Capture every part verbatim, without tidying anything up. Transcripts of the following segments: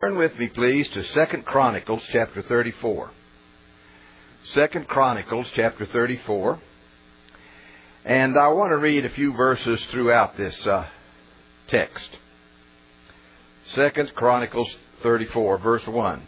Turn with me, please, to Second Chronicles chapter thirty-four. Second Chronicles chapter thirty-four. And I want to read a few verses throughout this uh, text. Second Chronicles thirty-four, verse one.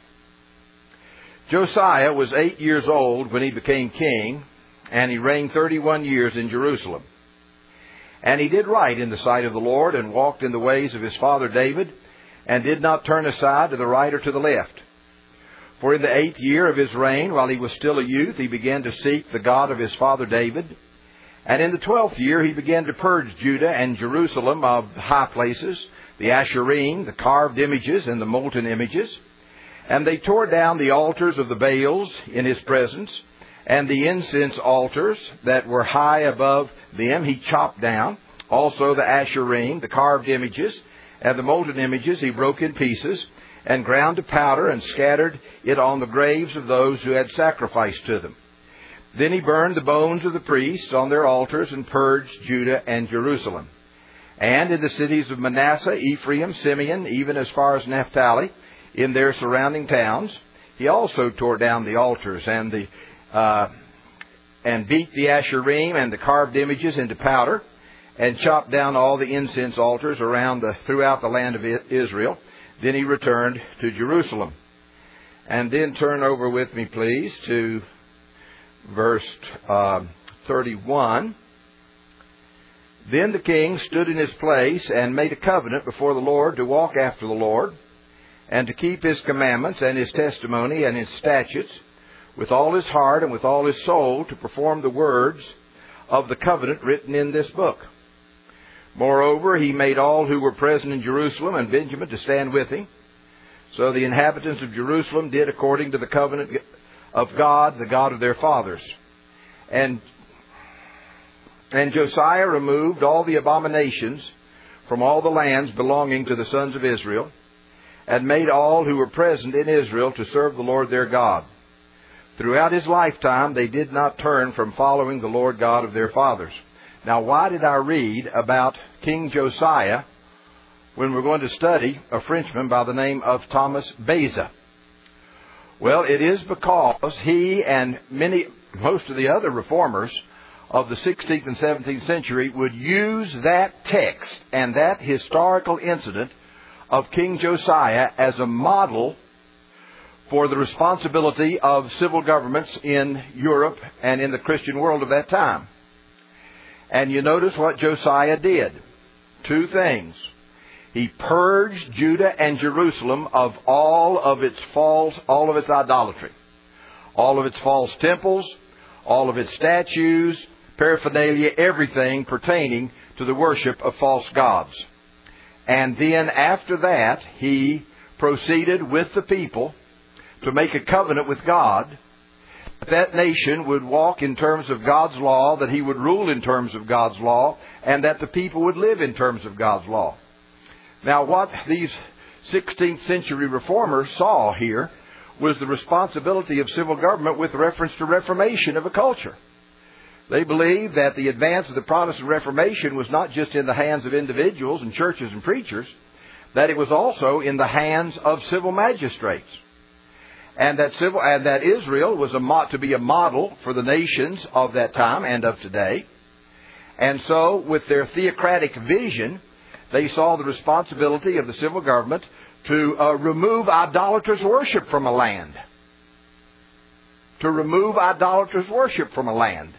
Josiah was eight years old when he became king, and he reigned thirty-one years in Jerusalem. And he did right in the sight of the Lord, and walked in the ways of his father David, and did not turn aside to the right or to the left. For in the eighth year of his reign, while he was still a youth, he began to seek the God of his father David. And in the twelfth year he began to purge Judah and Jerusalem of high places, the Asherim, the carved images, and the molten images. And they tore down the altars of the Baals in his presence, and the incense altars that were high above them he chopped down. Also the Asherim, the carved images, and the molten images he broke in pieces, and ground to powder, and scattered it on the graves of those who had sacrificed to them. Then he burned the bones of the priests on their altars, and purged Judah and Jerusalem. And in the cities of Manasseh, Ephraim, Simeon, even as far as Naphtali, in their surrounding towns, he also tore down the altars, and the uh, and beat the Asherim and the carved images into powder, and chopped down all the incense altars around the throughout the land of Israel. Then he returned to Jerusalem. And then turn over with me, please, to verse uh, thirty-one. Then the king stood in his place and made a covenant before the Lord to walk after the Lord, and to keep his commandments and his testimony and his statutes with all his heart and with all his soul, to perform the words of the covenant written in this book. Moreover, he made all who were present in Jerusalem and Benjamin to stand with him. So the inhabitants of Jerusalem did according to the covenant of God, the God of their fathers. And, and Josiah removed all the abominations from all the lands belonging to the sons of Israel, and made all who were present in Israel to serve the Lord their God. Throughout his lifetime they did not turn from following the Lord God of their fathers. Now, why did I read about King Josiah when we're going to study a Frenchman by the name of Thomas Beza? Well, it is because he and many, most of the other reformers of the sixteenth and seventeenth century would use that text and that historical incident of King Josiah as a model for the responsibility of civil governments in Europe and in the Christian world of that time. And you notice what Josiah did. Two things. He purged Judah and Jerusalem of all of its false, all of its idolatry, all of its false temples, all of its statues, paraphernalia, everything pertaining to the worship of false gods. And then after that, he proceeded with the people to make a covenant with God, that that nation would walk in terms of God's law, that he would rule in terms of God's law, and that the people would live in terms of God's law. Now, what these sixteenth century reformers saw here was the responsibility of civil government with reference to reformation of a culture. They believed that the advance of the Protestant Reformation was not just in the hands of individuals and churches and preachers, that it was also in the hands of civil magistrates. And that civil, and that Israel was a, to be a model for the nations of that time and of today. And so, with their theocratic vision, they saw the responsibility of the civil government to uh, remove idolatrous worship from a land. To remove idolatrous worship from a land.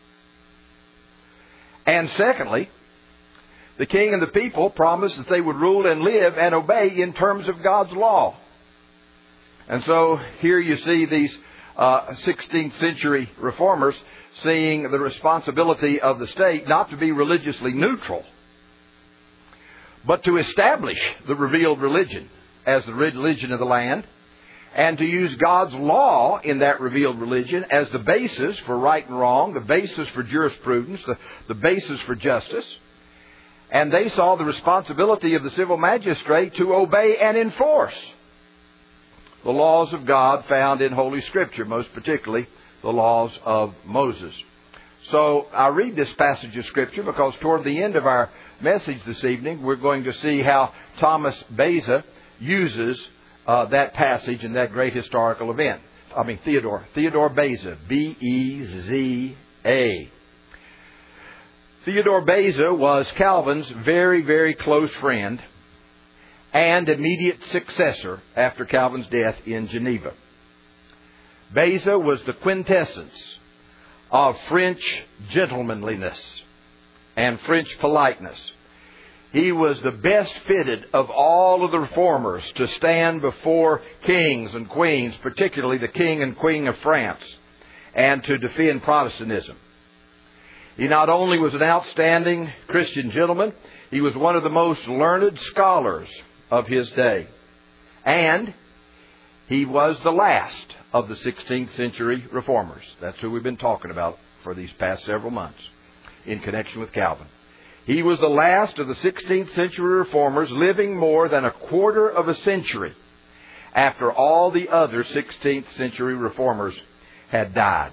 And secondly, the king and the people promised that they would rule and live and obey in terms of God's law. And so here you see these uh, sixteenth century reformers seeing the responsibility of the state not to be religiously neutral, but to establish the revealed religion as the religion of the land, and to use God's law in that revealed religion as the basis for right and wrong, the basis for jurisprudence, the, the basis for justice. And they saw the responsibility of the civil magistrate to obey and enforce the laws of God found in Holy Scripture, most particularly the laws of Moses. So I read this passage of Scripture because toward the end of our message this evening, we're going to see how Thomas Beza uses uh, that passage and that great historical event. I mean, Theodore. Theodore Beza. B E Z A. Theodore Beza was Calvin's very, very close friend and immediate successor after Calvin's death in Geneva. Beza was the quintessence of French gentlemanliness and French politeness. He was the best fitted of all of the reformers to stand before kings and queens, particularly the king and queen of France, and to defend Protestantism. He not only was an outstanding Christian gentleman, he was one of the most learned scholars of his day. And he was the last of the sixteenth century reformers. That's who we've been talking about for these past several months in connection with Calvin. He was the last of the sixteenth century reformers, living more than a quarter of a century after all the other sixteenth century reformers had died.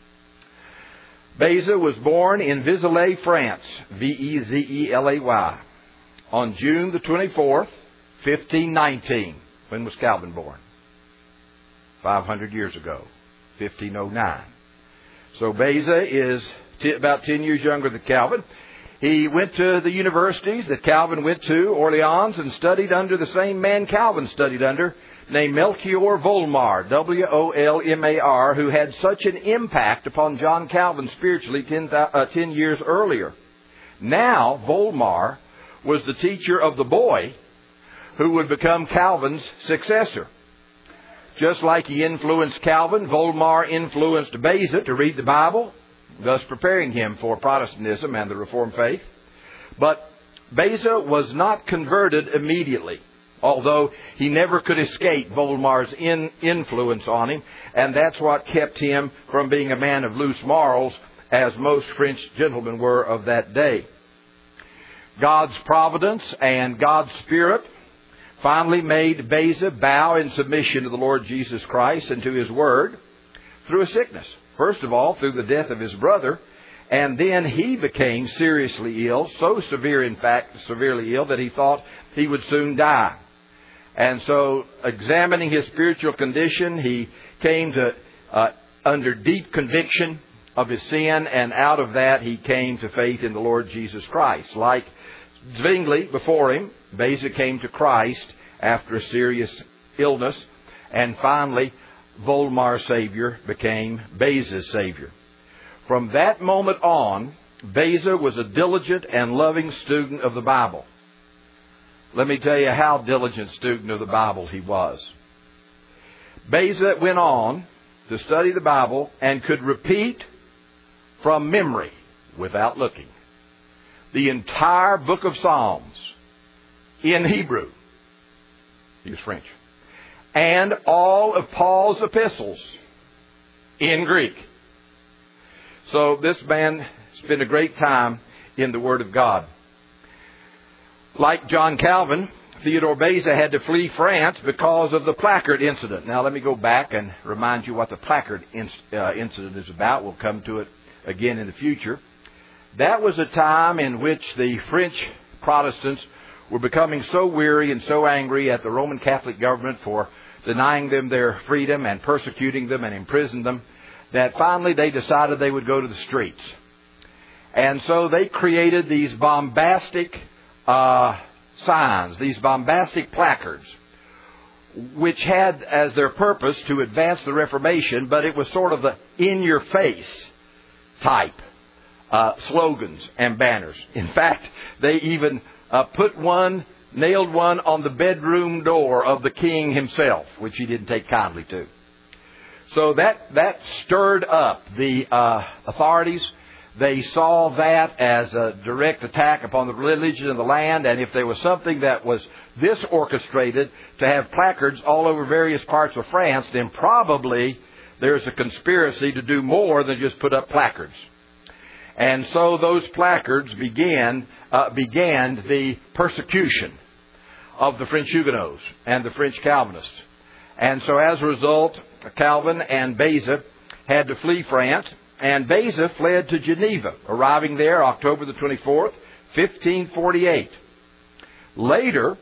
Beza was born in Vézelay, France, V E Z E L A Y, on June the twenty-fourth, fifteen nineteen. When was Calvin born? five hundred years ago, fifteen oh nine. So Beza is t- about ten years younger than Calvin. He went to the universities that Calvin went to, Orleans, and studied under the same man Calvin studied under, named Melchior Volmar, W O L M A R, who had such an impact upon John Calvin spiritually ten, uh, ten years earlier. Now, Volmar was the teacher of the boy who would become Calvin's successor. Just like he influenced Calvin, Volmar influenced Beza to read the Bible, thus preparing him for Protestantism and the Reformed faith. But Beza was not converted immediately, although he never could escape Volmar's in influence on him, and that's what kept him from being a man of loose morals, as most French gentlemen were of that day. God's providence and God's Spirit finally made Beza bow in submission to the Lord Jesus Christ and to His Word through a sickness. First of all, through the death of his brother, and then he became seriously ill, so severe, in fact, severely ill, that he thought he would soon die. And so, examining his spiritual condition, he came to uh, under deep conviction of his sin, and out of that he came to faith in the Lord Jesus Christ. Like Zwingli before him, Beza came to Christ after a serious illness, and finally Volmar's Savior became Beza's Savior. From that moment on, Beza was a diligent and loving student of the Bible. Let me tell you how diligent student of the Bible he was. Beza went on to study the Bible and could repeat from memory, without looking, the entire book of Psalms in Hebrew. He was French. And all of Paul's epistles in Greek. So this man spent a great time in the Word of God. Like John Calvin, Theodore Beza had to flee France because of the placard incident. Now let me go back and remind you what the placard uh, incident is about. We'll come to it again in the future. That was a time in which the French Protestants were becoming so weary and so angry at the Roman Catholic government for denying them their freedom and persecuting them and imprisoning them, that finally they decided they would go to the streets. And so they created these bombastic uh, signs, these bombastic placards, which had as their purpose to advance the Reformation, but it was sort of the in-your-face type uh, slogans and banners. In fact, they even uh, put one nailed one on the bedroom door of the king himself, which he didn't take kindly to. So that that stirred up the uh, authorities. They saw that as a direct attack upon the religion of the land, and if there was something that was this orchestrated to have placards all over various parts of France, then probably there's a conspiracy to do more than just put up placards. And so those placards began uh, began the persecution of the French Huguenots and the French Calvinists. And so as a result, Calvin and Beza had to flee France, and Beza fled to Geneva, arriving there October the twenty-fourth, fifteen forty-eight. Later,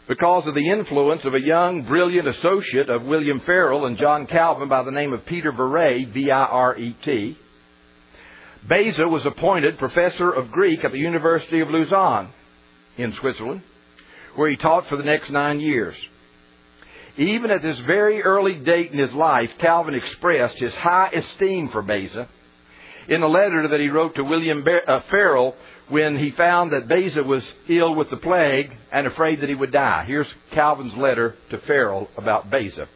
because of the influence of a young, brilliant associate of William Farel and John Calvin by the name of Peter Viret, V I R E T. Beza was appointed professor of Greek at the University of Lausanne in Switzerland, where he taught for the next nine years. Even at this very early date in his life, Calvin expressed his high esteem for Beza in a letter that he wrote to William Farel when he found that Beza was ill with the plague and afraid that he would die. Here's Calvin's letter to Farel about Beza.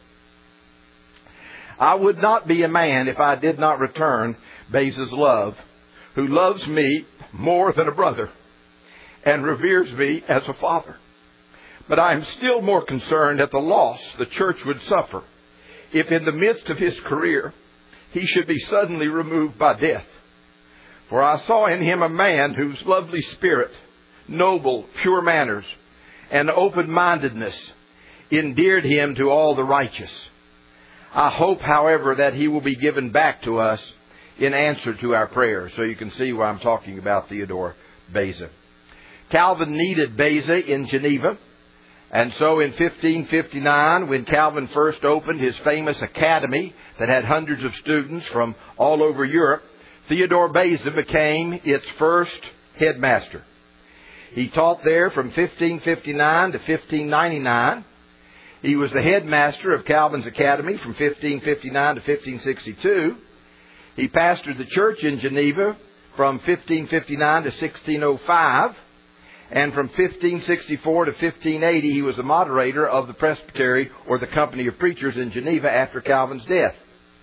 I would not be a man if I did not return Beza's love, who loves me more than a brother and reveres me as a father. But I am still more concerned at the loss the church would suffer if in the midst of his career he should be suddenly removed by death. For I saw in him a man whose lovely spirit, noble, pure manners, and open-mindedness endeared him to all the righteous. I hope, however, that he will be given back to us in answer to our prayers. So you can see why I'm talking about Theodore Beza. Calvin needed Beza in Geneva. And so in fifteen fifty-nine, when Calvin first opened his famous academy that had hundreds of students from all over Europe, Theodore Beza became its first headmaster. He taught there from fifteen fifty-nine to fifteen ninety-nine. He was the headmaster of Calvin's academy from fifteen fifty-nine to fifteen sixty-two. He pastored the church in Geneva from fifteen fifty-nine to sixteen oh five. And from fifteen sixty-four to fifteen eighty, he was the moderator of the Presbytery, or the Company of Preachers in Geneva, after Calvin's death.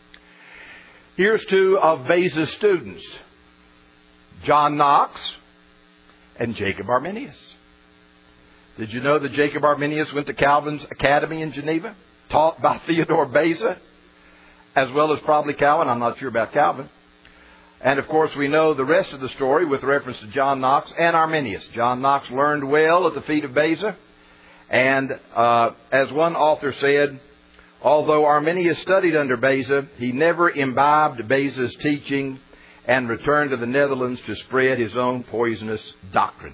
Here's two of Beza's students, John Knox and Jacob Arminius. Did you know that Jacob Arminius went to Calvin's academy in Geneva, taught by Theodore Beza, as well as probably Calvin? I'm not sure about Calvin. And, of course, we know the rest of the story with reference to John Knox and Arminius. John Knox learned well at the feet of Beza. And uh, as one author said, although Arminius studied under Beza, he never imbibed Beza's teaching and returned to the Netherlands to spread his own poisonous doctrine.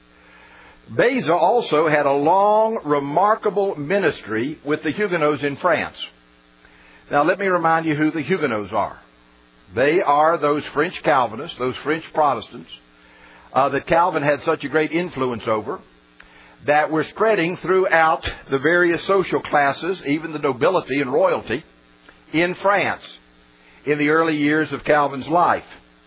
Beza also had a long, remarkable ministry with the Huguenots in France. Now, let me remind you who the Huguenots are. They are those French Calvinists, those French Protestants, uh, that Calvin had such a great influence over, that were spreading throughout the various social classes, even the nobility and royalty, in France in the early years of Calvin's life.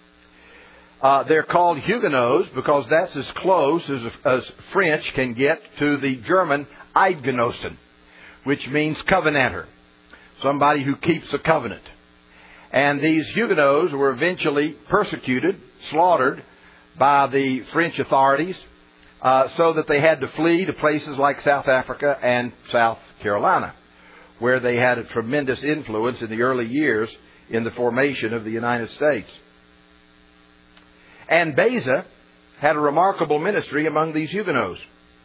Uh, they're called Huguenots because that's as close as, as French can get to the German Eidgenossen, which means covenanter, somebody who keeps a covenant. And these Huguenots were eventually persecuted, slaughtered by the French authorities, uh, so that they had to flee to places like South Africa and South Carolina, where they had a tremendous influence in the early years in the formation of the United States. And Beza had a remarkable ministry among these Huguenots.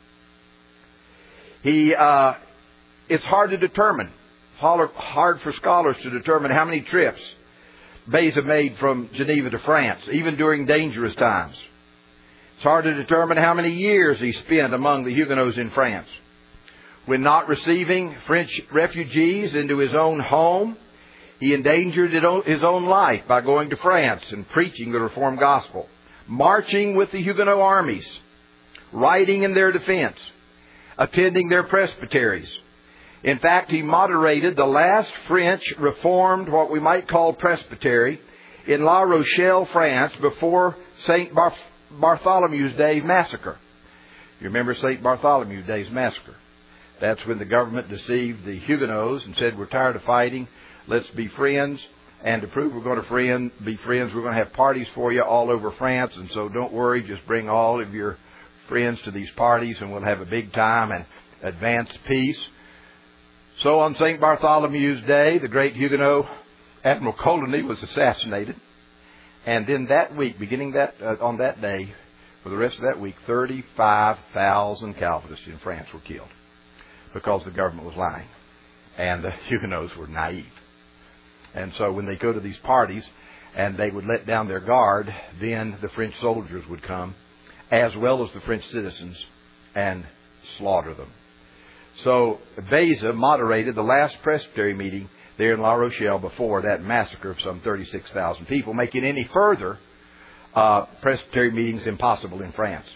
He, uh, it's hard to determine. It's hard for scholars to determine how many trips Beza made from Geneva to France, even during dangerous times. It's hard to determine how many years he spent among the Huguenots in France. When not receiving French refugees into his own home, he endangered his own life by going to France and preaching the Reformed gospel, marching with the Huguenot armies, riding in their defense, attending their presbyteries. In fact, he moderated the last French Reformed, what we might call presbytery, in La Rochelle, France, before Saint Bar- Bartholomew's Day massacre. You remember Saint Bartholomew's Day's massacre? That's when the government deceived the Huguenots and said, we're tired of fighting, let's be friends. And to prove we're going to friend, be friends, we're going to have parties for you all over France. And so don't worry, just bring all of your friends to these parties and we'll have a big time and advance peace. So on Saint Bartholomew's Day, the great Huguenot Admiral Coligny was assassinated. And then that week, beginning that uh, on that day, for the rest of that week, thirty-five thousand Calvinists in France were killed because the government was lying. And the Huguenots were naive. And so when they go to these parties and they would let down their guard, then the French soldiers would come, as well as the French citizens, and slaughter them. So Beza moderated the last Presbytery meeting there in La Rochelle before that massacre of some thirty-six thousand people, making any further uh, Presbytery meetings impossible in France.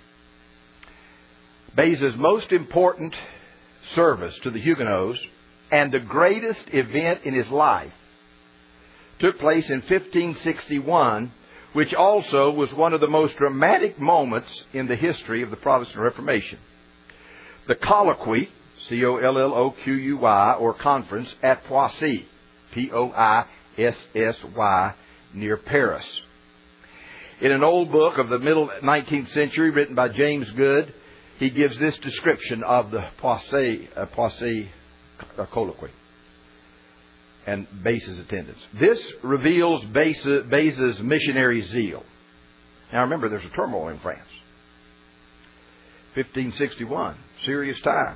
Beza's most important service to the Huguenots and the greatest event in his life took place in fifteen sixty-one, which also was one of the most dramatic moments in the history of the Protestant Reformation. The colloquy, C O L L O Q U Y, or conference at Poissy, P O I S S Y, near Paris. In an old book of the middle nineteenth century written by James Good, he gives this description of the Poissy, uh, Poissy uh, colloquy and Beza's attendance. This reveals Beza, Beza's missionary zeal. Now remember, there's a turmoil in France. fifteen sixty-one, serious time.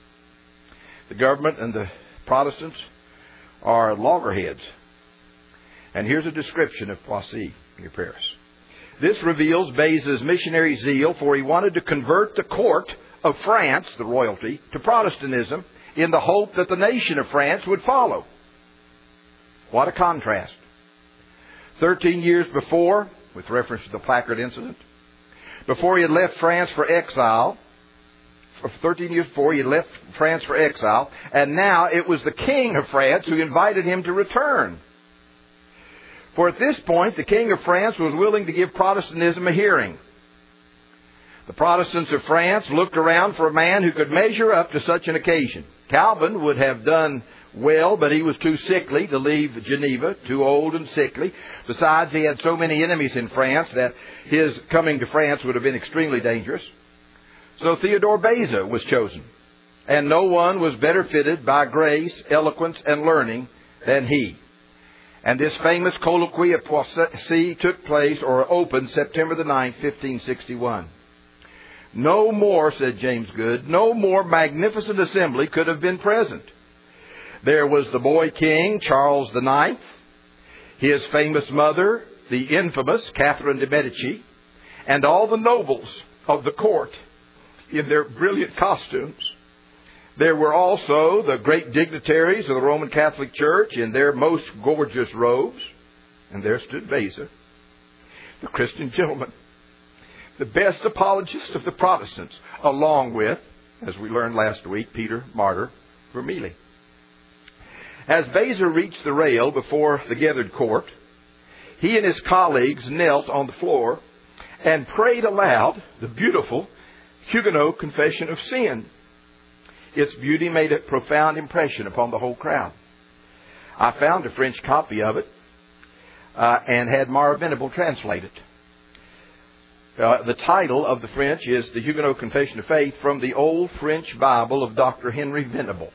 The government and the Protestants are loggerheads. And here's a description of Poissy near Paris. This reveals Beza's missionary zeal, for he wanted to convert the court of France, the royalty, to Protestantism in the hope that the nation of France would follow. What a contrast. Thirteen years before, with reference to the placard incident, before he had left France for exile, thirteen years before he had left France for exile, and now it was the king of France who invited him to return. For at this point, the king of France was willing to give Protestantism a hearing. The Protestants of France looked around for a man who could measure up to such an occasion. Calvin would have done well, but he was too sickly to leave Geneva, too old and sickly. Besides, he had so many enemies in France that his coming to France would have been extremely dangerous. So Theodore Beza was chosen, and no one was better fitted by grace, eloquence, and learning than he. And this famous colloquy at Poissy took place, or opened, September the ninth, fifteen sixty-one. No more, said James Good, no more magnificent assembly could have been present. There was the boy king, Charles the ninth, his famous mother, the infamous Catherine de Medici, and all the nobles of the court in their brilliant costumes. There were also the great dignitaries of the Roman Catholic Church in their most gorgeous robes. And there stood Beza, the Christian gentleman, the best apologist of the Protestants, along with, as we learned last week, Peter Martyr Vermigli. As Beza reached the rail before the gathered court, he and his colleagues knelt on the floor and prayed aloud the beautiful Huguenot Confession of Sin. Its beauty made a profound impression upon the whole crowd. I found a French copy of it uh, and had Mara Venable translate it. Uh, the title of the French is The Huguenot Confession of Faith from the Old French Bible of Doctor Henry Venable.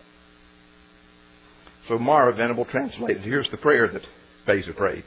So Mara Venable translated. Here's the prayer that Beza prayed.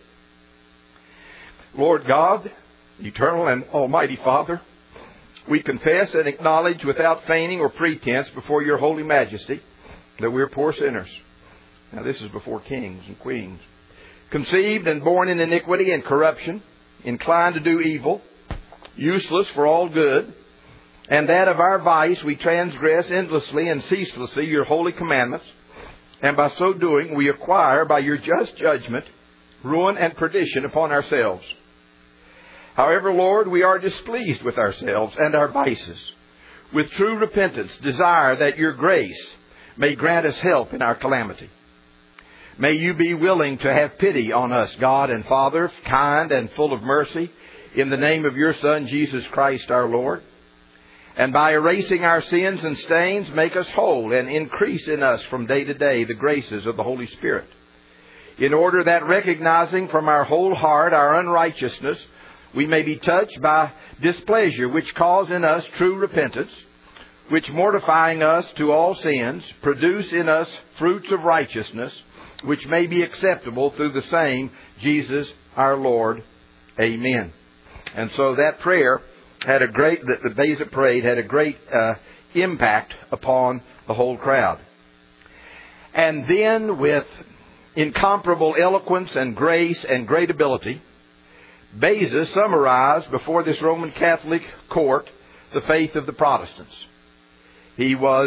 Lord God, eternal and almighty Father, we confess and acknowledge without feigning or pretense before your holy majesty that we're poor sinners. Now this is before kings and queens. Conceived and born in iniquity and corruption, inclined to do evil, useless for all good, and that of our vice we transgress endlessly and ceaselessly your holy commandments, and by so doing we acquire by your just judgment ruin and perdition upon ourselves. However, Lord, we are displeased with ourselves and our vices. With true repentance, desire that your grace may grant us help in our calamity. May you be willing to have pity on us, God and Father, kind and full of mercy, in the name of your Son, Jesus Christ our Lord. And by erasing our sins and stains, make us whole and increase in us from day to day the graces of the Holy Spirit. In order that, recognizing from our whole heart our unrighteousness, we may be touched by displeasure, which cause in us true repentance, which mortifying us to all sins, produce in us fruits of righteousness, which may be acceptable through the same Jesus our Lord. Amen. And so that prayer had a great, that Beza prayed, had a great uh, impact upon the whole crowd. And then with incomparable eloquence and grace and great ability, Beza summarized before this Roman Catholic court the faith of the Protestants. He was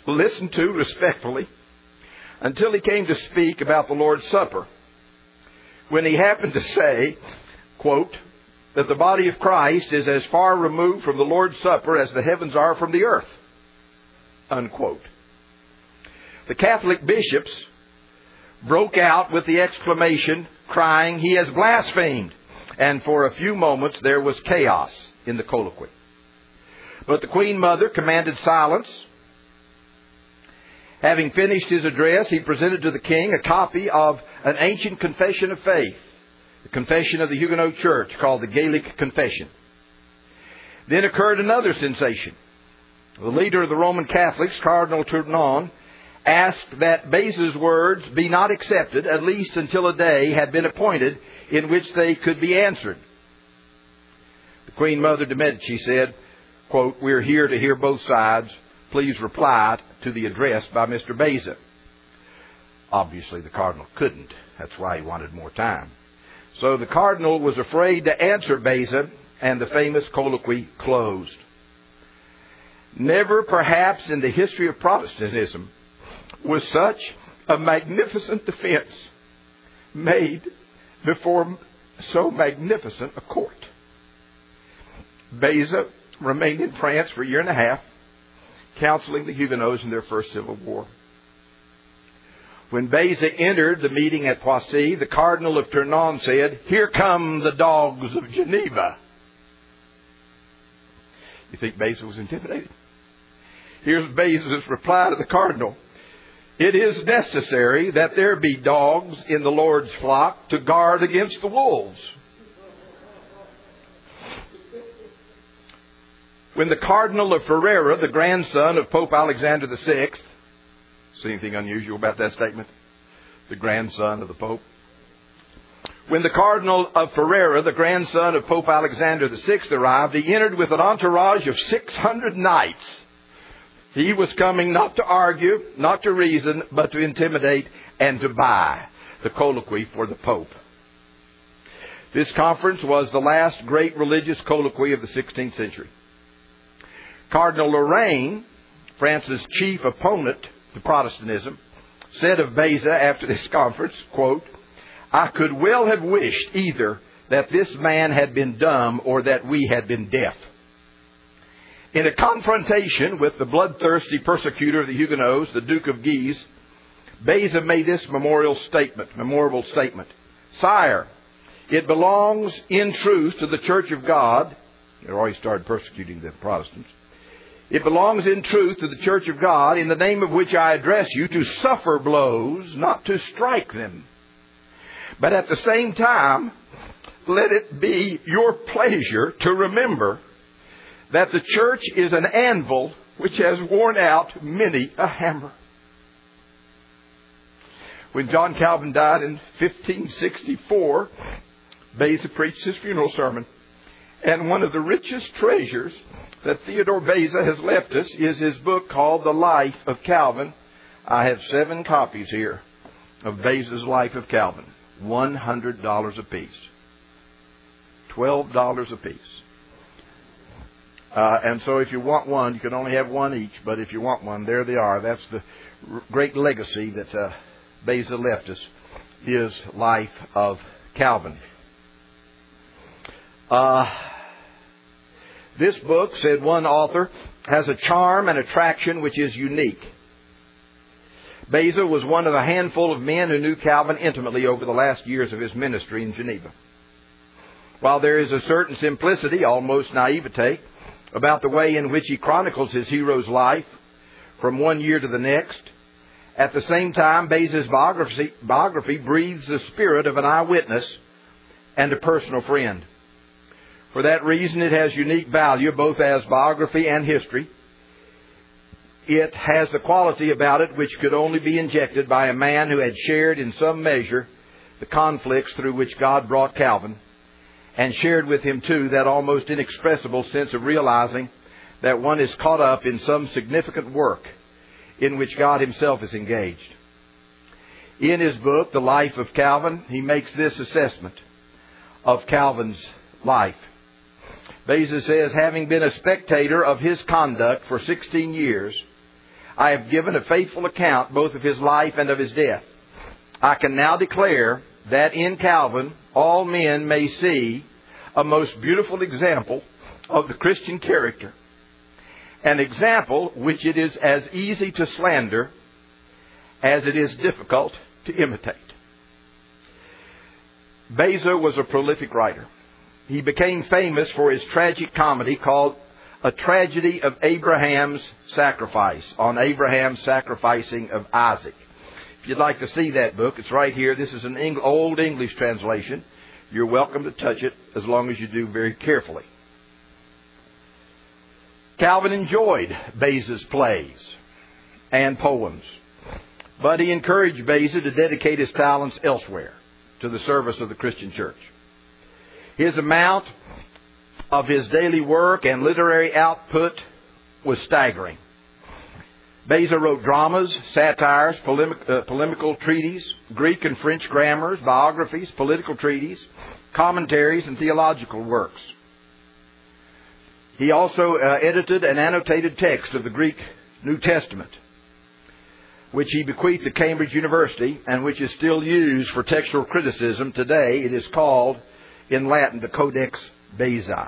listened to respectfully until he came to speak about the Lord's Supper, when he happened to say, quote, that the body of Christ is as far removed from the Lord's Supper as the heavens are from the earth, unquote. The Catholic bishops broke out with the exclamation, crying, "He has blasphemed!" And for a few moments there was chaos in the colloquy. But the Queen Mother commanded silence. Having finished his address, he presented to the king a copy of an ancient confession of faith, the confession of the Huguenot Church, called the Gaelic Confession. Then occurred another sensation. The leader of the Roman Catholics, Cardinal Tournon, asked that Beza's words be not accepted, at least until a day had been appointed in which they could be answered. The Queen Mother de Medici said, quote, "We're here to hear both sides. Please reply to the address by Mister Beza." Obviously, the Cardinal couldn't. That's why he wanted more time. So the Cardinal was afraid to answer Beza, and the famous colloquy closed. Never, perhaps, in the history of Protestantism was such a magnificent defense made before so magnificent a court. Beza remained in France for a year and a half, counseling the Huguenots in their first civil war. When Beza entered the meeting at Poissy, the Cardinal of Tournon said, "Here come the dogs of Geneva." You think Beza was intimidated? Here's Beza's reply to the Cardinal. "It is necessary that there be dogs in the Lord's flock to guard against the wolves." When the Cardinal of Ferrara, the grandson of Pope Alexander the Sixth, see anything unusual about that statement? The grandson of the Pope. When the Cardinal of Ferrara, the grandson of Pope Alexander the Sixth, arrived, he entered with an entourage of six hundred knights. He was coming not to argue, not to reason, but to intimidate and to buy the colloquy for the Pope. This conference was the last great religious colloquy of the sixteenth century. Cardinal Lorraine, France's chief opponent to Protestantism, said of Beza after this conference, quote, "I could well have wished either that this man had been dumb or that we had been deaf." In a confrontation with the bloodthirsty persecutor of the Huguenots, the Duke of Guise, Beza made this memorial statement, memorable statement. "Sire, it belongs in truth to the Church of God," they already started persecuting the Protestants, "it belongs in truth to the Church of God, in the name of which I address you, to suffer blows, not to strike them. But at the same time, let it be your pleasure to remember that the church is an anvil which has worn out many a hammer." When John Calvin died in fifteen sixty-four, Beza preached his funeral sermon. And one of the richest treasures that Theodore Beza has left us is his book called The Life of Calvin. I have seven copies here of Beza's Life of Calvin. one hundred dollars apiece. twelve dollars apiece. Uh, and so if you want one, you can only have one each. But if you want one, there they are. That's the r- great legacy that uh, Beza left us, his Life of Calvin. Uh, this book, said one author, has a charm and attraction which is unique. Beza was one of a handful of men who knew Calvin intimately over the last years of his ministry in Geneva. While there is a certain simplicity, almost naivete, about the way in which he chronicles his hero's life from one year to the next, at the same time, Beza's biography, biography breathes the spirit of an eyewitness and a personal friend. For that reason, it has unique value both as biography and history. It has the quality about it which could only be injected by a man who had shared in some measure the conflicts through which God brought Calvin, and shared with him, too, that almost inexpressible sense of realizing that one is caught up in some significant work in which God himself is engaged. In his book, The Life of Calvin, he makes this assessment of Calvin's life. Beza says, "Having been a spectator of his conduct for sixteen years, I have given a faithful account both of his life and of his death. I can now declare that in Calvin all men may see a most beautiful example of the Christian character, an example which it is as easy to slander as it is difficult to imitate. Beza was a prolific writer. He became famous for his tragic comedy called A Tragedy of Abraham's Sacrifice, on Abraham sacrificing of Isaac. If you'd like to see that book, it's right here. This is an Eng- old English translation. You're welcome to touch it as long as you do very carefully. Calvin enjoyed Beza's plays and poems, but he encouraged Beza to dedicate his talents elsewhere to the service of the Christian church. His amount of his daily work and literary output was staggering. Beza wrote dramas, satires, polemic, uh, polemical treatises, Greek and French grammars, biographies, political treatises, commentaries, and theological works. He also uh, edited an annotated text of the Greek New Testament, which he bequeathed to Cambridge University and which is still used for textual criticism today. It is called, in Latin, the Codex Bezae.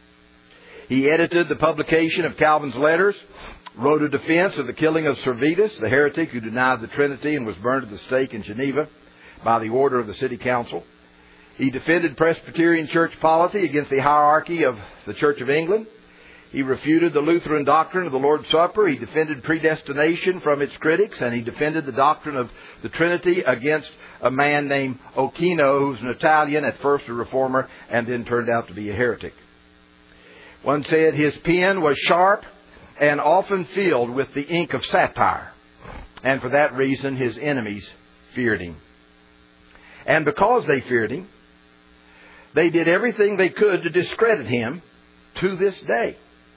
He edited the publication of Calvin's letters, wrote a defense of the killing of Servetus, the heretic who denied the Trinity and was burned at the stake in Geneva by the order of the city council. He defended Presbyterian church polity against the hierarchy of the Church of England. He refuted the Lutheran doctrine of the Lord's Supper. He defended predestination from its critics, and he defended the doctrine of the Trinity against a man named Ochino, who's an Italian, at first a reformer, and then turned out to be a heretic. One said his pen was sharp and often filled with the ink of satire, and for that reason his enemies feared him. And because they feared him, they did everything they could to discredit him to this day.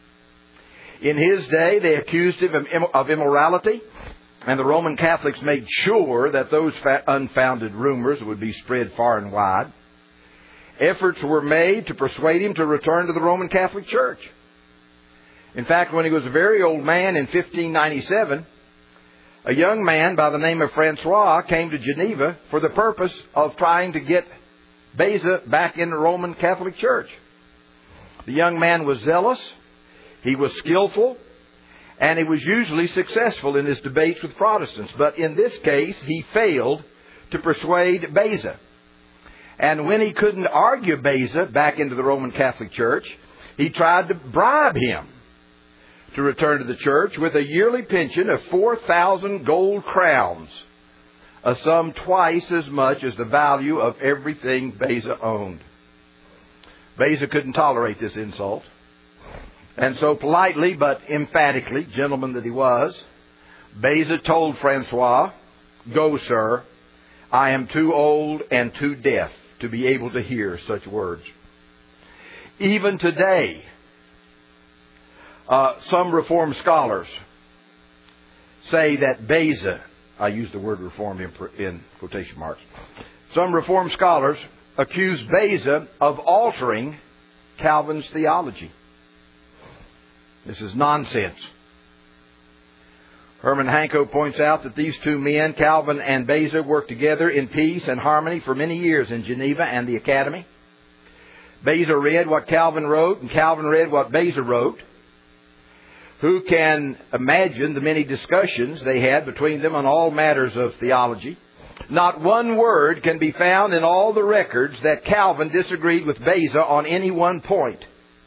In his day, they accused him of immorality, and the Roman Catholics made sure that those unfounded rumors would be spread far and wide. Efforts were made to persuade him to return to the Roman Catholic Church. In fact, when he was a very old man in fifteen ninety-seven, a young man by the name of Francois came to Geneva for the purpose of trying to get Beza back in the Roman Catholic Church. The young man was zealous, he was skillful, and he was usually successful in his debates with Protestants. But in this case, he failed to persuade Beza. And when he couldn't argue Beza back into the Roman Catholic Church, he tried to bribe him to return to the church with a yearly pension of four thousand gold crowns, a sum twice as much as the value of everything Beza owned. Beza couldn't tolerate this insult. And so politely but emphatically, gentleman that he was, Beza told Francois, "Go, sir. I am too old and too deaf to be able to hear such words." Even today, uh, some Reformed scholars say that Beza, I use the word reformed in, in quotation marks, some Reformed scholars accuse Beza of altering Calvin's theology. This is nonsense. Herman Hanko points out that these two men, Calvin and Beza, worked together in peace and harmony for many years in Geneva and the Academy. Beza read what Calvin wrote, and Calvin read what Beza wrote. Who can imagine the many discussions they had between them on all matters of theology? Not one word can be found in all the records that Calvin disagreed with Beza on any one point.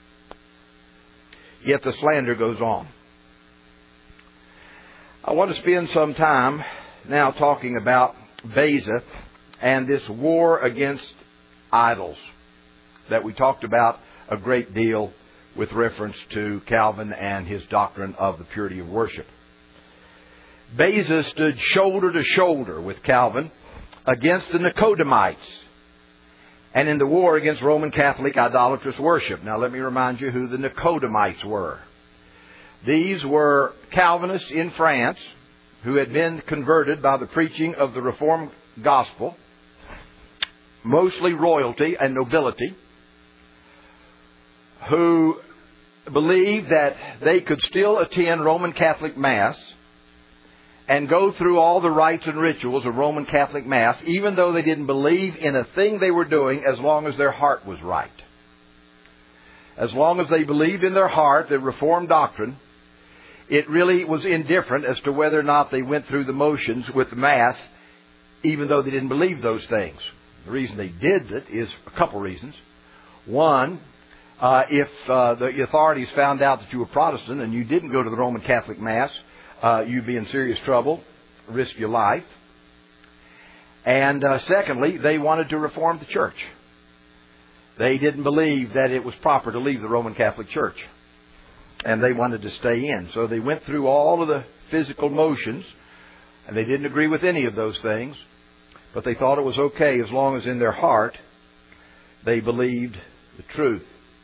Yet the slander goes on. I want to spend some time now talking about Beza and this war against idols that we talked about a great deal with reference to Calvin and his doctrine of the purity of worship. Beza stood shoulder to shoulder with Calvin against the Nicodemites and in the war against Roman Catholic idolatrous worship. Now let me remind you who the Nicodemites were. These were Calvinists in France who had been converted by the preaching of the Reformed gospel, mostly royalty and nobility, who believed that they could still attend Roman Catholic Mass and go through all the rites and rituals of Roman Catholic Mass, even though they didn't believe in a thing they were doing, as long as their heart was right. As long as they believed in their heart the Reformed doctrine, it really was indifferent as to whether or not they went through the motions with the Mass, even though they didn't believe those things. The reason they did it is a couple reasons. One, uh, if uh, the authorities found out that you were Protestant and you didn't go to the Roman Catholic Mass, uh, you'd be in serious trouble, risk your life. And uh, secondly, they wanted to reform the church. They didn't believe that it was proper to leave the Roman Catholic Church, and they wanted to stay in. So they went through all of the physical motions, and they didn't agree with any of those things, but they thought it was okay as long as in their heart they believed the truth.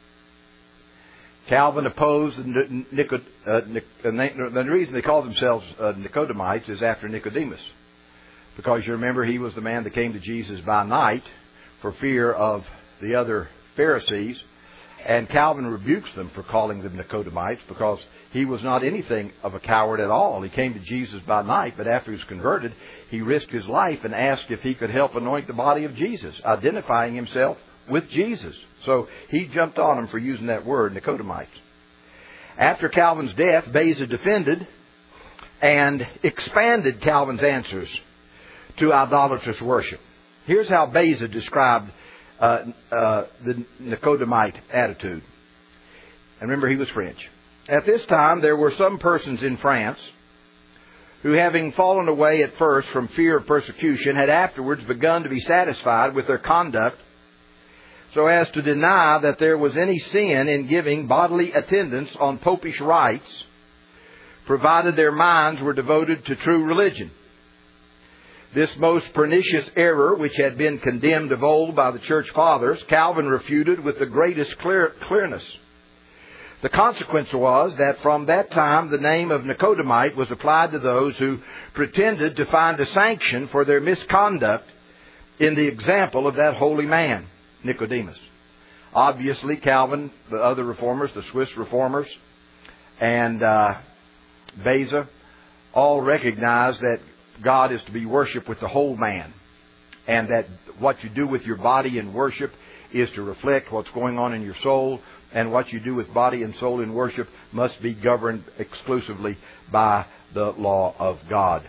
Calvin opposed the, Nico, uh, the reason they called themselves uh, Nicodemites is after Nicodemus, because you remember he was the man that came to Jesus by night for fear of the other Pharisees, and Calvin rebukes them for calling them Nicodemites, because he was not anything of a coward at all. He came to Jesus by night, but after he was converted, he risked his life and asked if he could help anoint the body of Jesus, identifying himself with Jesus. So he jumped on him for using that word, Nicodemites. After Calvin's death, Beza defended and expanded Calvin's answers to idolatrous worship. Here's how Beza described uh, uh, the Nicodemite attitude. And remember, he was French. At this time, there were some persons in France who, having fallen away at first from fear of persecution, had afterwards begun to be satisfied with their conduct, so as to deny that there was any sin in giving bodily attendance on popish rites, provided their minds were devoted to true religion. This most pernicious error, which had been condemned of old by the church fathers, Calvin refuted with the greatest clear, clearness. The consequence was that from that time the name of Nicodemite was applied to those who pretended to find a sanction for their misconduct in the example of that holy man, Nicodemus. Obviously, Calvin, the other reformers, the Swiss reformers, and uh, Beza, all recognize that God is to be worshipped with the whole man, and that what you do with your body in worship is to reflect what's going on in your soul, and what you do with body and soul in worship must be governed exclusively by the law of God.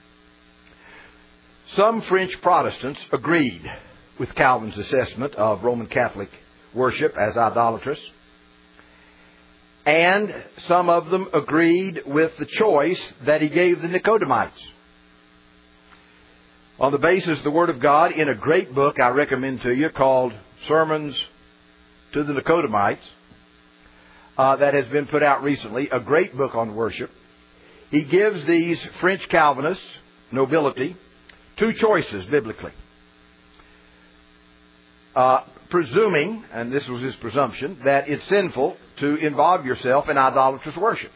Some French Protestants agreed with Calvin's assessment of Roman Catholic worship as idolatrous, and some of them agreed with the choice that he gave the Nicodemites. On the basis of the Word of God, in a great book I recommend to you called Sermons to the Nicodemites, uh, that has been put out recently, a great book on worship, he gives these French Calvinists, nobility, two choices biblically. Uh, presuming, and this was his presumption, that it's sinful to involve yourself in idolatrous worship.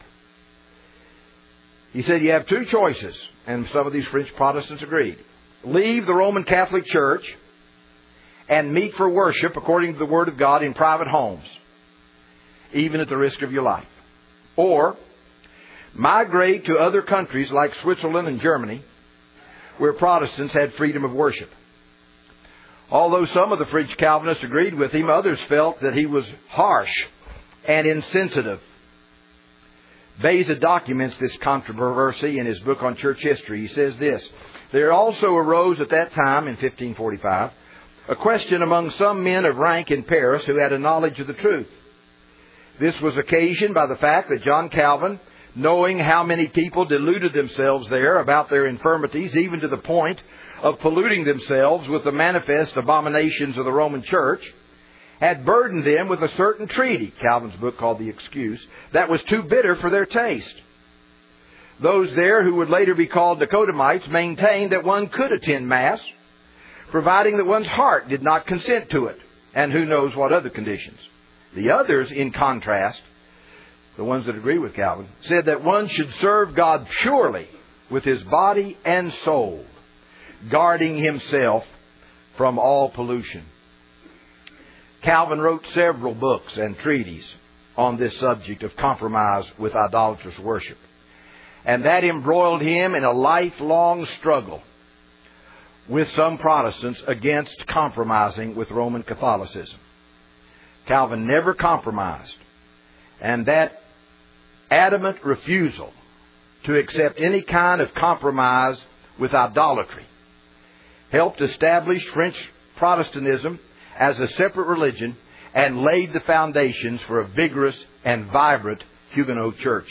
He said you have two choices, and some of these French Protestants agreed. Leave the Roman Catholic Church and meet for worship according to the Word of God in private homes, even at the risk of your life. Or migrate to other countries like Switzerland and Germany, where Protestants had freedom of worship. Although some of the French Calvinists agreed with him, others felt that he was harsh and insensitive. Beza documents this controversy in his book on church history. He says this: there also arose at that time, in fifteen forty-five, a question among some men of rank in Paris who had a knowledge of the truth. This was occasioned by the fact that John Calvin, knowing how many people deluded themselves there about their infirmities, even to the point of polluting themselves with the manifest abominations of the Roman Church, had burdened them with a certain treaty, Calvin's book called The Excuse, that was too bitter for their taste. Those there who would later be called Nicodemites maintained that one could attend Mass, providing that one's heart did not consent to it, and who knows what other conditions. The others, in contrast, the ones that agree with Calvin, said that one should serve God purely with his body and soul, guarding himself from all pollution. Calvin wrote several books and treatises on this subject of compromise with idolatrous worship. And that embroiled him in a lifelong struggle with some Protestants against compromising with Roman Catholicism. Calvin never compromised. And that adamant refusal to accept any kind of compromise with idolatry helped establish French Protestantism as a separate religion and laid the foundations for a vigorous and vibrant Huguenot church.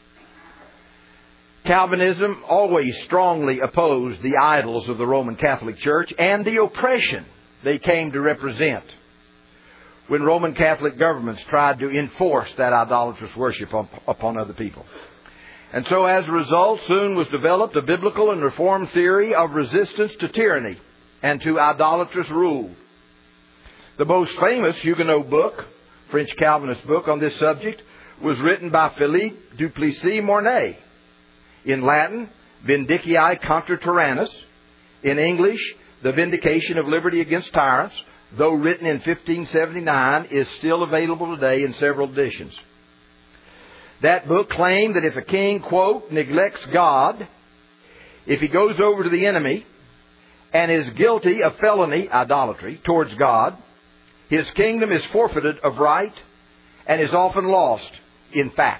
Calvinism always strongly opposed the idols of the Roman Catholic Church and the oppression they came to represent when Roman Catholic governments tried to enforce that idolatrous worship upon other people. And so as a result, soon was developed a biblical and reformed theory of resistance to tyranny and to idolatrous rule. The most famous Huguenot book, French Calvinist book on this subject, was written by Philippe Duplessis Mornay. In Latin, Vindiciae contra Tyrannus. In English, The Vindication of Liberty Against Tyrants, though written in fifteen seventy-nine, is still available today in several editions. That book claimed that if a king, quote, neglects God, if he goes over to the enemy and is guilty of felony, idolatry, towards God, his kingdom is forfeited of right and is often lost in fact.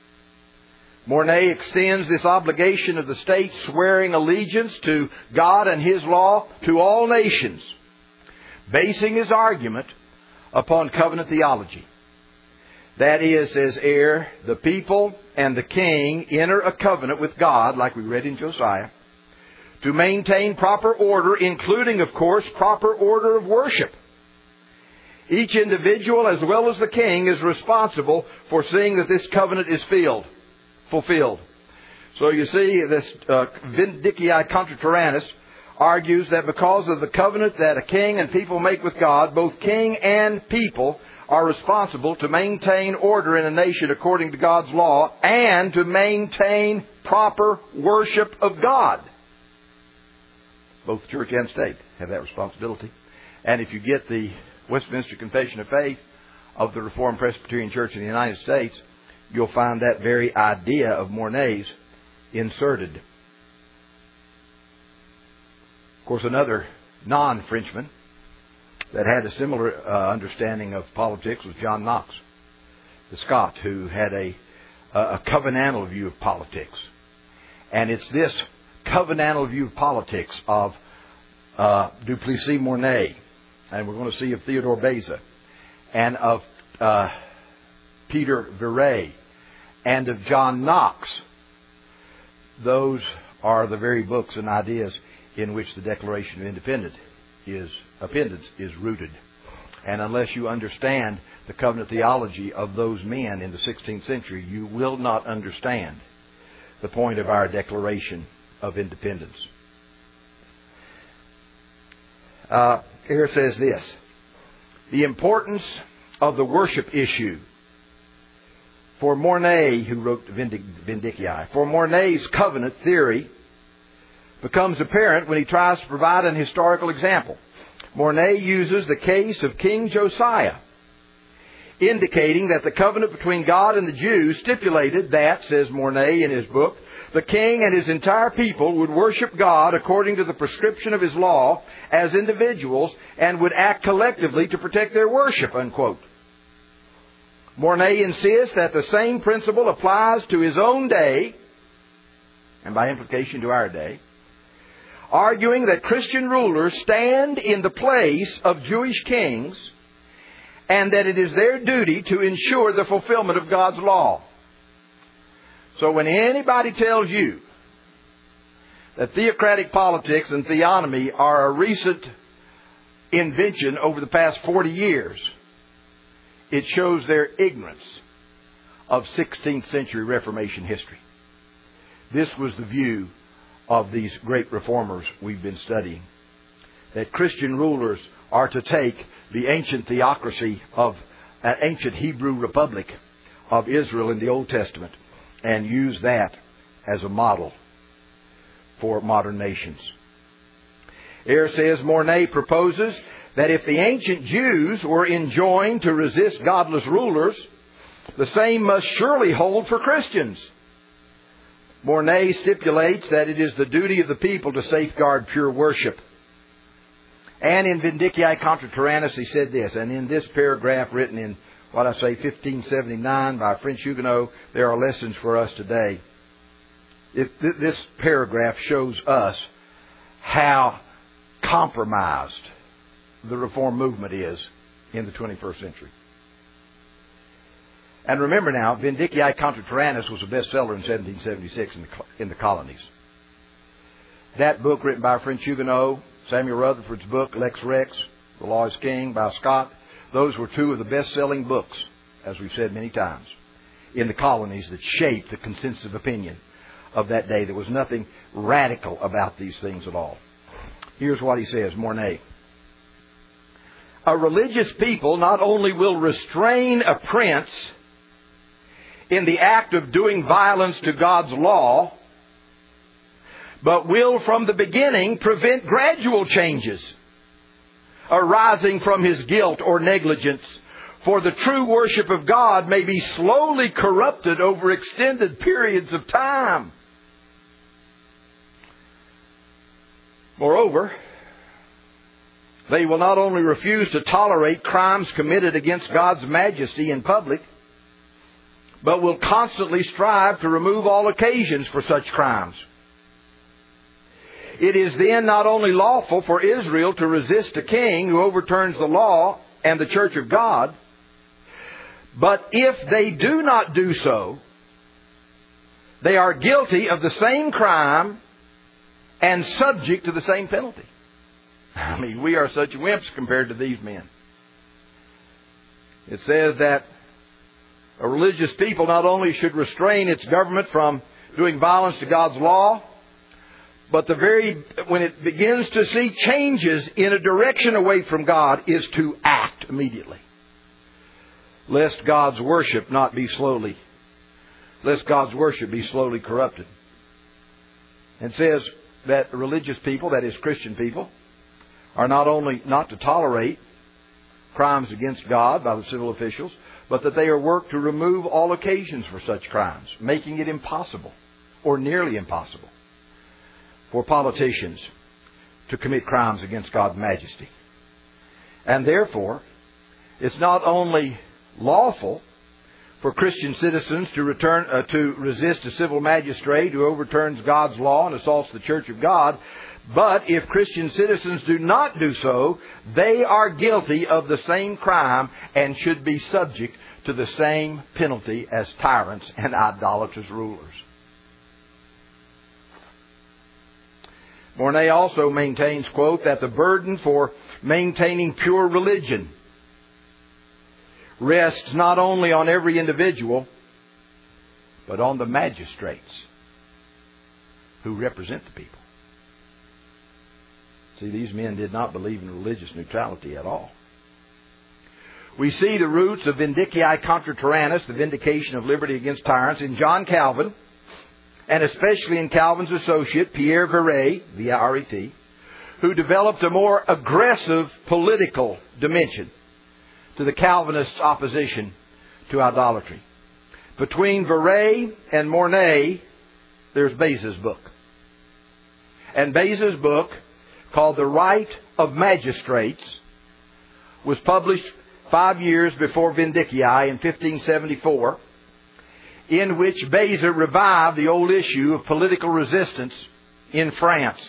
Mornay extends this obligation of the state swearing allegiance to God and His law to all nations, basing his argument upon covenant theology. That is, says ere the people and the king enter a covenant with God, like we read in Josiah, to maintain proper order, including, of course, proper order of worship. Each individual, as well as the king, is responsible for seeing that this covenant is filled. fulfilled. So you see, this uh, Vindiciae contra Tyrannus argues that because of the covenant that a king and people make with God, both king and people are responsible to maintain order in a nation according to God's law and to maintain proper worship of God. Both church and state have that responsibility. And if you get the Westminster Confession of Faith of the Reformed Presbyterian Church in the United States, you'll find that very idea of Mornay's inserted. Of course, another non-Frenchman that had a similar uh, understanding of politics was John Knox, the Scot, who had a, a covenantal view of politics. And it's this covenantal view of politics of uh, Duplessis Mornay, and we're going to see of Theodore Beza, and of uh, Peter Viret, and of John Knox. Those are the very books and ideas in which the Declaration of Independence is, Independence is rooted. And unless you understand the covenant theology of those men in the sixteenth century, you will not understand the point of our Declaration of Independence. Uh, here says this: the importance of the worship issue for Mornay, who wrote Vindiciae, for Mornay's covenant theory becomes apparent when he tries to provide an historical example. Mornay uses the case of King Josiah, indicating that the covenant between God and the Jews stipulated that, says Mornay in his book, the king and his entire people would worship God according to the prescription of His law as individuals and would act collectively to protect their worship, unquote. Mornay insists that the same principle applies to his own day, and by implication to our day, arguing that Christian rulers stand in the place of Jewish kings and that it is their duty to ensure the fulfillment of God's law. So when anybody tells you that theocratic politics and theonomy are a recent invention over the past forty years, it shows their ignorance of sixteenth century Reformation history. This was the view of these great reformers we've been studying, that Christian rulers are to take the ancient theocracy of an ancient Hebrew republic of Israel in the Old Testament and use that as a model for modern nations. Here says Mornay proposes that if the ancient Jews were enjoined to resist godless rulers, the same must surely hold for Christians. Mornay stipulates that it is the duty of the people to safeguard pure worship. And in Vindiciae contra Tyrannus he said this, and in this paragraph written in, what I say, fifteen seventy-nine by a French Huguenot, there are lessons for us today. It, th- this paragraph shows us how compromised the Reform movement is in the twenty-first century. And remember now, Vindiciae contra Tyrannus was a bestseller in seventeen seventy-six in the, in the colonies. That book, written by a French Huguenot, Samuel Rutherford's book, Lex Rex, The Law is King, by Scott, those were two of the best-selling books, as we've said many times, in the colonies that shaped the consensus of opinion of that day. There was nothing radical about these things at all. Here's what he says, Mornay. A religious people not only will restrain a prince in the act of doing violence to God's law, but will from the beginning prevent gradual changes arising from his guilt or negligence. For the true worship of God may be slowly corrupted over extended periods of time. Moreover, they will not only refuse to tolerate crimes committed against God's majesty in public, but will constantly strive to remove all occasions for such crimes. It is then not only lawful for Israel to resist a king who overturns the law and the church of God, but if they do not do so, they are guilty of the same crime and subject to the same penalty. I mean, we are such wimps compared to these men. It says that a religious people not only should restrain its government from doing violence to God's law, but the very when it begins to see changes in a direction away from God, is to act immediately, lest God's worship not be slowly, lest God's worship be slowly corrupted. And says that religious people, that is Christian people, are not only not to tolerate crimes against God by the civil officials, but that they are worked to remove all occasions for such crimes, making it impossible, or nearly impossible, for politicians to commit crimes against God's majesty. And therefore, it's not only lawful for Christian citizens to return uh, to resist a civil magistrate who overturns God's law and assaults the church of God, but if Christian citizens do not do so, they are guilty of the same crime and should be subject to the same penalty as tyrants and idolatrous rulers. Mornay also maintains, quote, that the burden for maintaining pure religion rests not only on every individual, but on the magistrates who represent the people. See, these men did not believe in religious neutrality at all. We see the roots of Vindiciae contra Tyrannus, the vindication of liberty against tyrants, in John Calvin, and especially in Calvin's associate, Pierre Viret, V I R E T, who developed a more aggressive political dimension to the Calvinists' opposition to idolatry. Between Viret and Mornay, there's Beza's book. And Beza's book, called The Right of Magistrates, was published five years before Vindiciae in fifteen seventy-four, in which Beza revived the old issue of political resistance in France.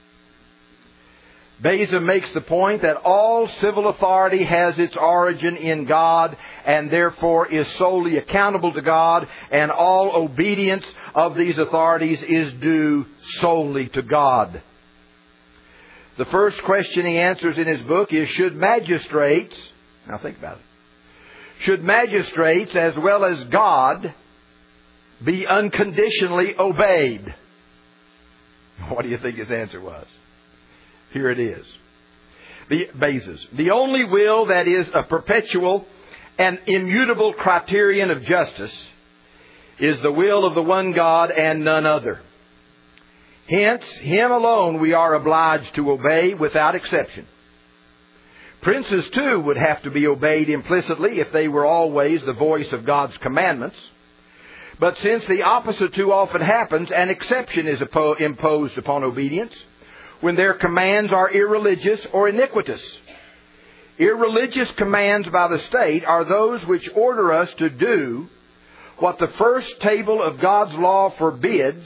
Beza makes the point that all civil authority has its origin in God and therefore is solely accountable to God, and all obedience of these authorities is due solely to God. The first question he answers in his book is, should magistrates, now think about it, should magistrates as well as God be unconditionally obeyed? What do you think his answer was? Here it is. The Beza's. The only will that is a perpetual and immutable criterion of justice is the will of the one God and none other. Hence, Him alone we are obliged to obey without exception. Princes, too, would have to be obeyed implicitly if they were always the voice of God's commandments. But since the opposite too often happens, an exception is imposed upon obedience when their commands are irreligious or iniquitous. Irreligious commands by the state are those which order us to do what the first table of God's law forbids,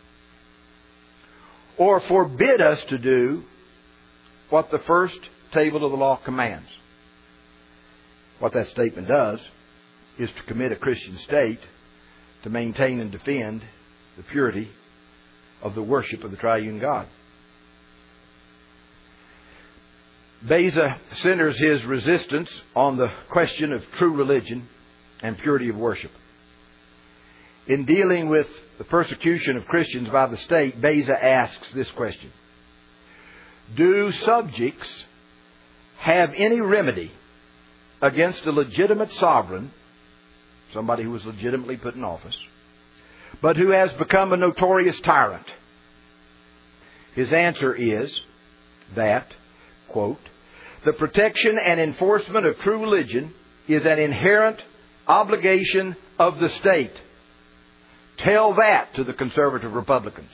or forbid us to do what the first table of the law commands. What that statement does is to commit a Christian state to maintain and defend the purity of the worship of the triune God. Beza centers his resistance on the question of true religion and purity of worship. In dealing with the persecution of Christians by the state, Beza asks this question: do subjects have any remedy against a legitimate sovereign, somebody who was legitimately put in office, but who has become a notorious tyrant? His answer is that, quote, the protection and enforcement of true religion is an inherent obligation of the state. Tell that to the conservative Republicans.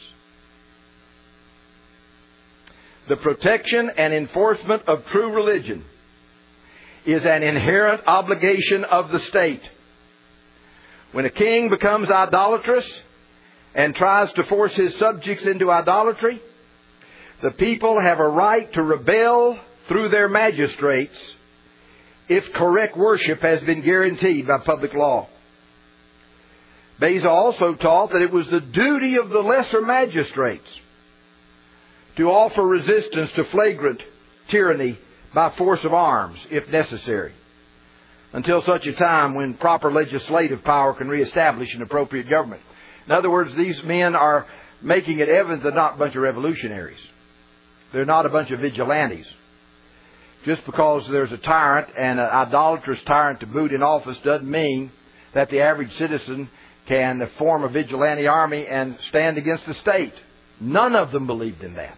The protection and enforcement of true religion is an inherent obligation of the state. When a king becomes idolatrous and tries to force his subjects into idolatry, the people have a right to rebel through their magistrates if correct worship has been guaranteed by public law. Beza also taught that it was the duty of the lesser magistrates to offer resistance to flagrant tyranny by force of arms, if necessary, until such a time when proper legislative power can reestablish an appropriate government. In other words, these men are making it evident they're not a bunch of revolutionaries. They're not a bunch of vigilantes. Just because there's a tyrant and an idolatrous tyrant to boot in office doesn't mean that the average citizen can form a vigilante army and stand against the state. None of them believed in that.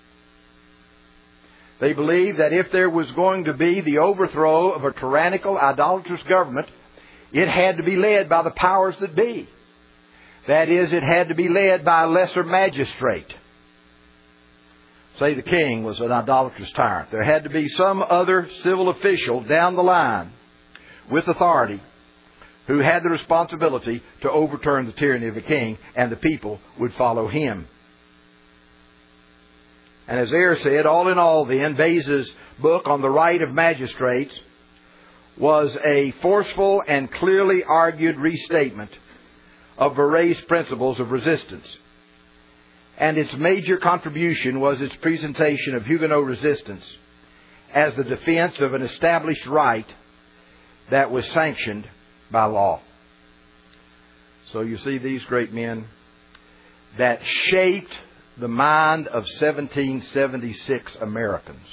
They believed that if there was going to be the overthrow of a tyrannical, idolatrous government, it had to be led by the powers that be. That is, it had to be led by a lesser magistrate. Say the king was an idolatrous tyrant. There had to be some other civil official down the line with authority who had the responsibility to overturn the tyranny of the king, and the people would follow him. And as Ayre said, all in all then, Beza's book on the right of magistrates was a forceful and clearly argued restatement of Verret's principles of resistance. And its major contribution was its presentation of Huguenot resistance as the defense of an established right that was sanctioned by law. So you see, these great men that shaped the mind of seventeen seventy-six Americans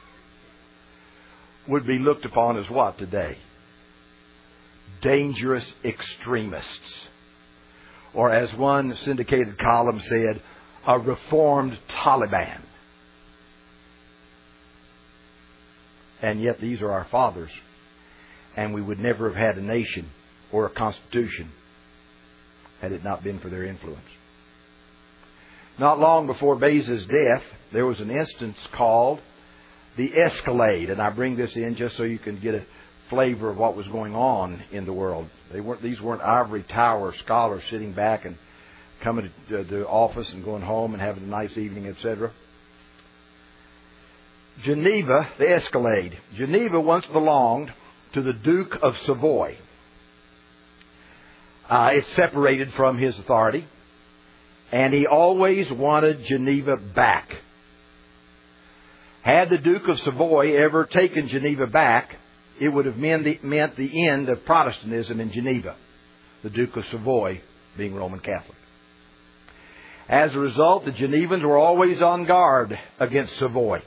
would be looked upon as what today? Dangerous extremists. Or as one syndicated column said, a reformed Taliban. And yet these are our fathers. And we would never have had a nation or a constitution had it not been for their influence. Not long before Beza's death, there was an instance called the Escalade. And I bring this in just so you can get a flavor of what was going on in the world. They weren't; these weren't ivory tower scholars sitting back and coming to the office and going home and having a nice evening, et cetera. Geneva, the Escalade. Geneva once belonged to the Duke of Savoy. Uh, it's separated from his authority, and he always wanted Geneva back. Had the Duke of Savoy ever taken Geneva back, it would have meant the, meant the end of Protestantism in Geneva, the Duke of Savoy being Roman Catholic. As a result, the Genevans were always on guard against Savoy,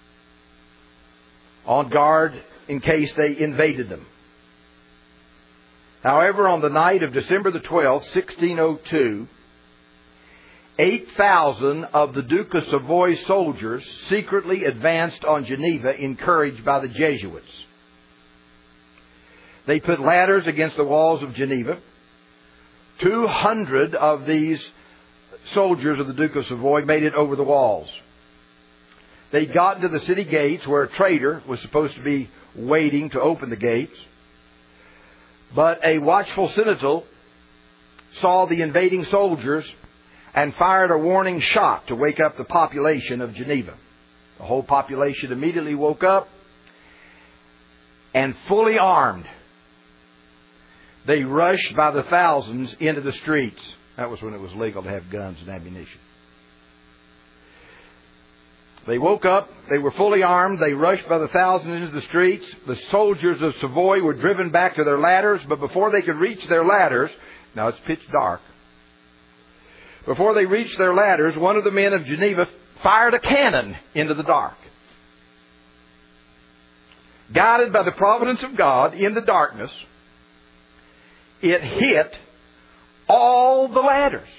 on guard in case they invaded them. However, on the night of December the twelfth, sixteen oh two, eight thousand of the Duke of Savoy's soldiers secretly advanced on Geneva, encouraged by the Jesuits. They put ladders against the walls of Geneva, two hundred of these soldiers of the Duke of Savoy made it over the walls. They got into the city gates where a traitor was supposed to be waiting to open the gates. But a watchful sentinel saw the invading soldiers and fired a warning shot to wake up the population of Geneva. The whole population immediately woke up, and fully armed, they rushed by the thousands into the streets. That was when it was legal to have guns and ammunition. They woke up, they were fully armed, they rushed by the thousands into the streets. The soldiers of Savoy were driven back to their ladders, but before they could reach their ladders, now it's pitch dark, before they reached their ladders, one of the men of Geneva fired a cannon into the dark. Guided by the providence of God in the darkness, it hit all the ladders.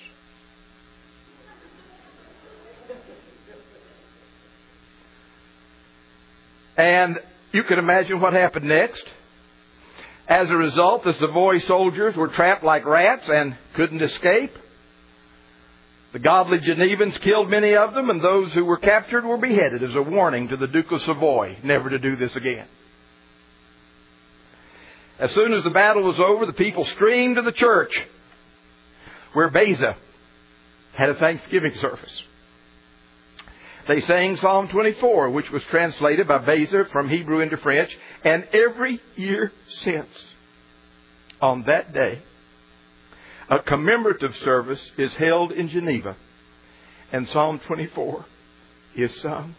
And you can imagine what happened next. As a result, the Savoy soldiers were trapped like rats and couldn't escape. The godly Genevans killed many of them, and those who were captured were beheaded as a warning to the Duke of Savoy never to do this again. As soon as the battle was over, the people streamed to the church where Beza had a Thanksgiving service. They sang Psalm twenty-four, which was translated by Beza from Hebrew into French. And every year since, on that day, a commemorative service is held in Geneva, and Psalm twenty-four is sung.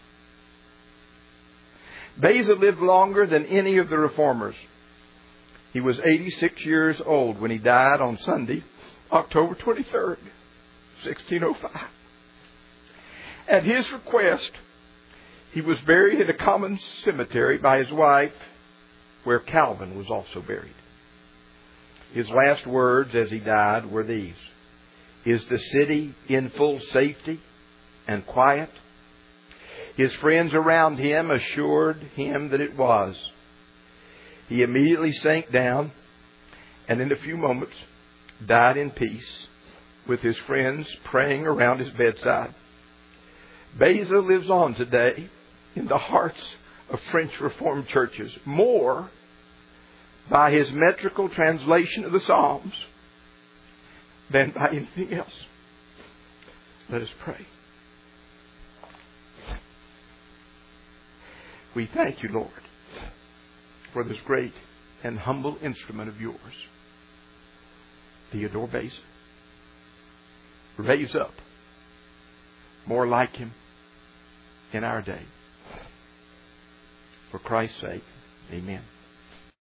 Beza lived longer than any of the reformers. He was eighty-six years old when he died on Sunday, October twenty-third, sixteen oh five. At his request, he was buried in a common cemetery by his wife, where Calvin was also buried. His last words as he died were these: "Is the city in full safety and quiet?" His friends around him assured him that it was. He immediately sank down and in a few moments died in peace, with his friends praying around his bedside. Beza lives on today in the hearts of French Reformed churches, more by his metrical translation of the Psalms than by anything else. Let us pray. We thank you, Lord, for this great and humble instrument of yours, Theodore Beza. Raise up more like him in our day. For Christ's sake, amen.